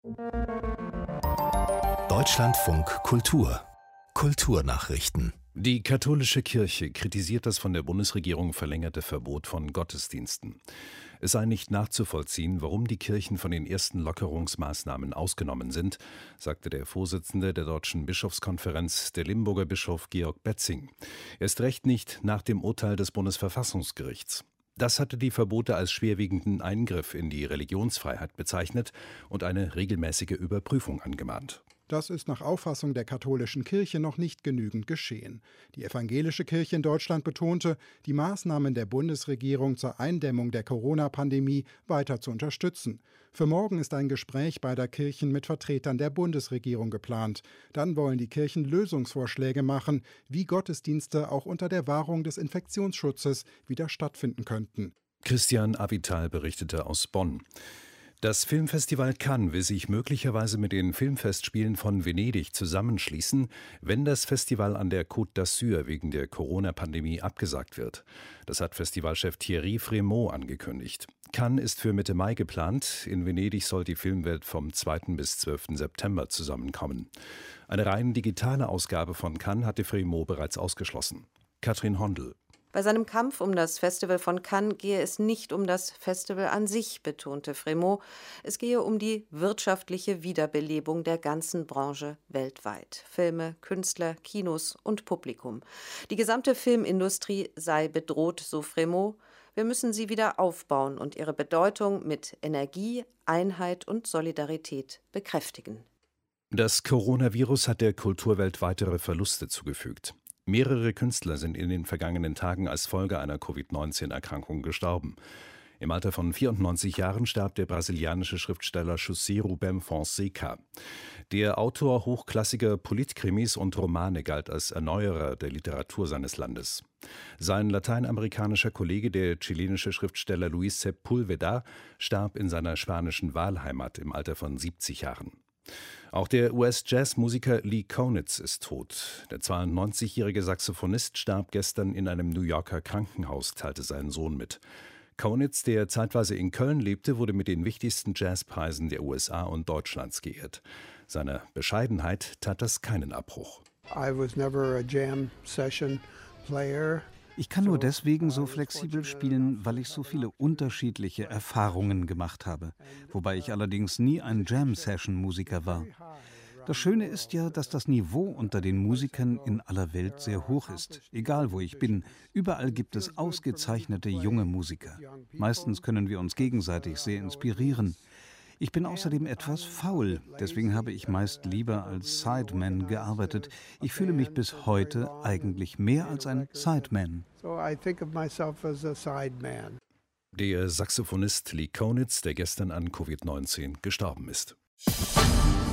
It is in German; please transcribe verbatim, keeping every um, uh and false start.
Deutschlandfunk Kultur Kulturnachrichten. Die katholische Kirche kritisiert das von der Bundesregierung verlängerte Verbot von Gottesdiensten. Es sei nicht nachzuvollziehen, warum die Kirchen von den ersten Lockerungsmaßnahmen ausgenommen sind, sagte der Vorsitzende der Deutschen Bischofskonferenz, der Limburger Bischof Georg Betzing. Erst recht nicht nach dem Urteil des Bundesverfassungsgerichts. Das hatte die Verbote als schwerwiegenden Eingriff in die Religionsfreiheit bezeichnet und eine regelmäßige Überprüfung angemahnt. Das ist nach Auffassung der katholischen Kirche noch nicht genügend geschehen. Die evangelische Kirche in Deutschland betonte, die Maßnahmen der Bundesregierung zur Eindämmung der Corona-Pandemie weiter zu unterstützen. Für morgen ist ein Gespräch beider Kirchen mit Vertretern der Bundesregierung geplant. Dann wollen die Kirchen Lösungsvorschläge machen, wie Gottesdienste auch unter der Wahrung des Infektionsschutzes wieder stattfinden könnten. Christian Avital berichtete aus Bonn. Das Filmfestival Cannes will sich möglicherweise mit den Filmfestspielen von Venedig zusammenschließen, wenn das Festival an der Côte d'Azur wegen der Corona-Pandemie abgesagt wird. Das hat Festivalchef Thierry Frémaux angekündigt. Cannes ist für Mitte Mai geplant. In Venedig soll die Filmwelt vom zweiten bis zwölften September zusammenkommen. Eine rein digitale Ausgabe von Cannes hatte Frémaux bereits ausgeschlossen. Katrin Hondel. Bei seinem Kampf um das Festival von Cannes gehe es nicht um das Festival an sich, betonte Frémaux. Es gehe um die wirtschaftliche Wiederbelebung der ganzen Branche weltweit. Filme, Künstler, Kinos und Publikum. Die gesamte Filmindustrie sei bedroht, so Frémaux. Wir müssen sie wieder aufbauen und ihre Bedeutung mit Energie, Einheit und Solidarität bekräftigen. Das Coronavirus hat der Kulturwelt weitere Verluste zugefügt. Mehrere Künstler sind in den vergangenen Tagen als Folge einer Covid neunzehn Erkrankung gestorben. Im Alter von vierundneunzig Jahren starb der brasilianische Schriftsteller José Rubem Fonseca. Der Autor hochklassiger Politkrimis und Romane galt als Erneuerer der Literatur seines Landes. Sein lateinamerikanischer Kollege, der chilenische Schriftsteller Luis Sepúlveda, starb in seiner spanischen Wahlheimat im Alter von siebzig Jahren. Auch der U S-Jazzmusiker Lee Konitz ist tot. Der zweiundneunzigjährige Saxophonist starb gestern in einem New Yorker Krankenhaus, teilte sein Sohn mit. Konitz, der zeitweise in Köln lebte, wurde mit den wichtigsten Jazzpreisen der U S A und Deutschlands geehrt. Seiner Bescheidenheit tat das keinen Abbruch. I was never a jam session player. Ich kann nur deswegen so flexibel spielen, weil ich so viele unterschiedliche Erfahrungen gemacht habe, wobei ich allerdings nie ein Jam-Session-Musiker war. Das Schöne ist ja, dass das Niveau unter den Musikern in aller Welt sehr hoch ist, egal wo ich bin. Überall gibt es ausgezeichnete junge Musiker. Meistens können wir uns gegenseitig sehr inspirieren. Ich bin außerdem etwas faul, deswegen habe ich meist lieber als Sideman gearbeitet. Ich fühle mich bis heute eigentlich mehr als ein Sideman. Der Saxophonist Lee Konitz, der gestern an Covid neunzehn gestorben ist.